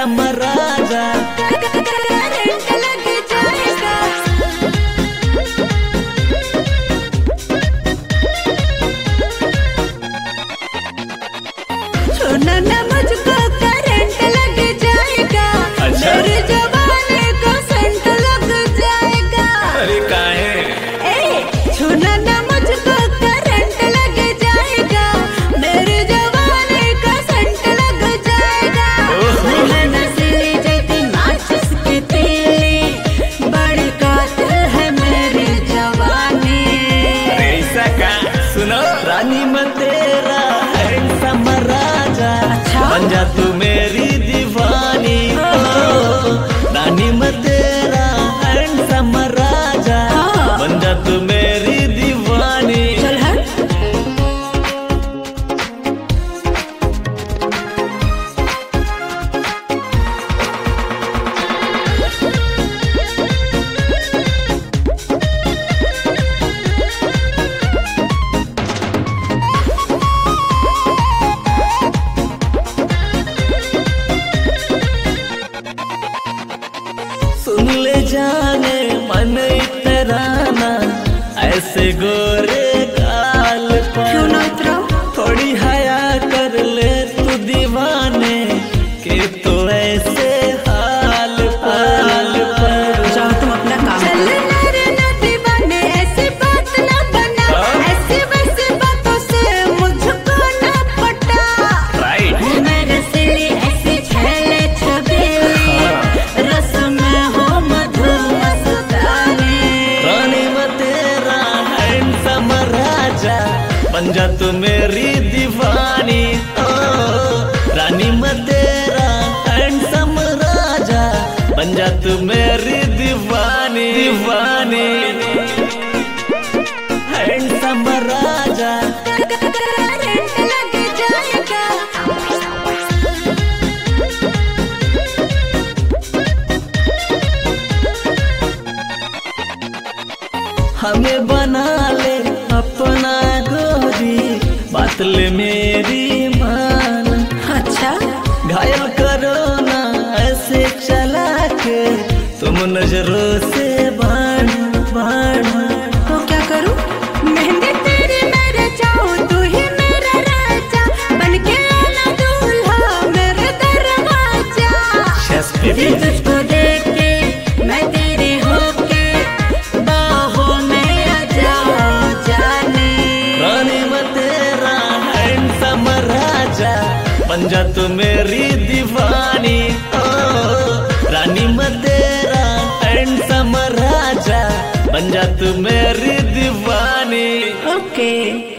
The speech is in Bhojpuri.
हैंडसम राजा। करंट लग जाएगा। छूना ना मुझको करंट लग जाएगा। अच्छा। मेरे जवानी को सेंट लग जाएगा। अरे काहे? छूना ना मुझको करंट लग जाएगा। मेरे जवानी का सेंट लग जाएगा। मैं नस्ली जैसी माचिस की तीली, बड़ी कातिल है मेरी जवानी। ऐसा का सुनो रानी मैं तेरा हैंडसम राजा। अच्छा। बन जा तू मेरी दीवानी। रानी मैं तेरा हैंडसम राजा। हाँ। बन जा तू मेरी दीवानी। चल हट। सुन ले जाने मन इतराना ऐसे गोरे गाल क्यों ना पर। उतरो? थोड़ी हया कर ले तू दीवाने के तो ऐसे हाल पर। जाओ तुम अपना काम चल रे ना दीवाने, ऐसी बात ना बना। हाँ? ऐसी वैसी बातों से मुझको ना पटा। राइट। मैं रसीली ऐसी छैले छबीली, रस में हो मधु मस्तानी। रानी मैं तेरा हैंडसम राजा। बन जा तू मेरी दीवानी। ओ रानी मैं तेरा हैंडसम राजा। बन जा तू मेरी दीवानी दीवानी। हैंडसम राजा। करंट लग जाएगा। हमें बना ले अपना गोरी, बात ले मेरी मान। अच्छा। घायल करो ना ऐसे चला के तुम नजरों से बाण बाण। तो क्या करूं? मेहंदी तेरी मेरे चाहूं, तू ही मेरा राजा। बनके आना दूल्हा मेरे दरवाजा। दिल तुझको देख के मैं तेरी होके बाहों में आ जाओ जाने। रानी मैं तेरा हैंडसम राजा। बन जा तू मेरी दीवानी। ओ रानी मैं तेरा हैंडसम राजा। बन जा तू मेरी दीवानी। ओके।